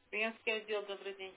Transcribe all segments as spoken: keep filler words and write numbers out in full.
Клиентский отдел, добрый день.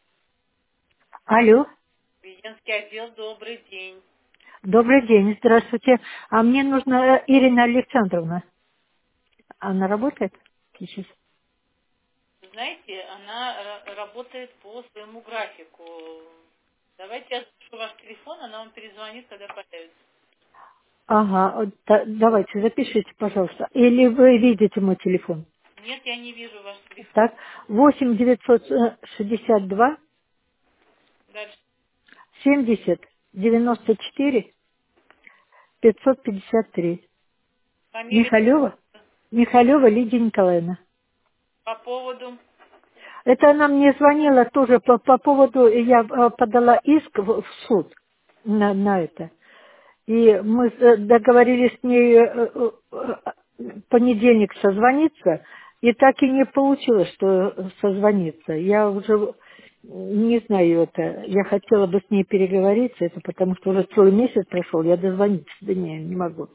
Алло, Клиентский отдел, добрый день. добрый день, здравствуйте. А мне нужна э, Ирина Александровна. Она работает сейчас? Вы знаете, она ра- работает по своему графику. Давайте я запишу ваш телефон, она вам перезвонит, когда появится. Ага, вот да- давайте, запишите, пожалуйста. Или вы видите мой телефон? Нет, я не вижу ваш телефон. Так, восемь девятьсот шестьдесят два Дальше. семьдесят девяносто четыре пятьсот пятьдесят три. Фамилия Михалева? Михалева Лидия Николаевна. по поводу... Это она мне звонила тоже по, по поводу, я э, подала иск в, в суд на, на это. И мы э, договорились с ней э, э, э, в понедельник созвониться, и так и не получилось, что созвониться. Я уже не знаю это. Я хотела бы с ней переговориться, это потому что уже целый месяц прошел, я дозвониться до нее не могу.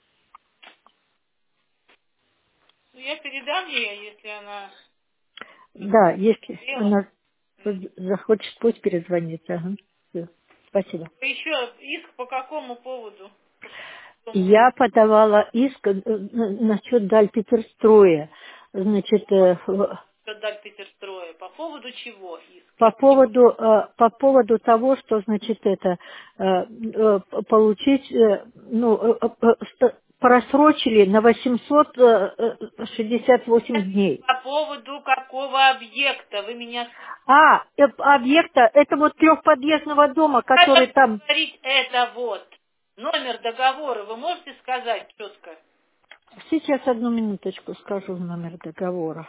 Ну, я передам ей, если она Да, если успела. она захочет, пусть перезвонит. Ага. Всё. Спасибо. Вы еще иск по какому поводу? По какому Я подавала иск э, насчет Дальпетерстроя. Значит, э, в- дать Петерстроя? По поводу чего иск? по Я не поводу э, по поводу того, что значит это э, э, получить, э, ну э, э, ст- просрочили на восемьсот шестьдесят восемь понимаю, дней. по поводу какого объекта? Вы меня А, э, объекта, это вот трехподъездного дома, который надо там. повторить это вот. Номер договора вы можете сказать четко? Сейчас одну минуточку скажу номер договора.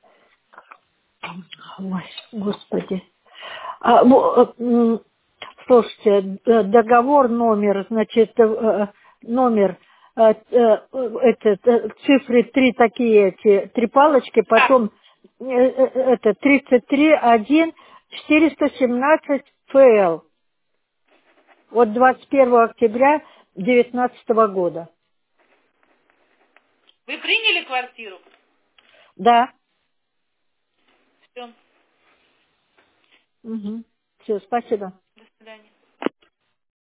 Ой, господи. А, во- э, м, слушайте, э, договор номер, значит, э, э, номер, э, э, этот, э, цифры три такие эти, три палочки, Так, потом э, э, это тридцать три один четыреста семнадцать ФЛ от двадцать первого октября девятнадцатого года. вы приняли квартиру? Да. Все. Угу. Все, спасибо.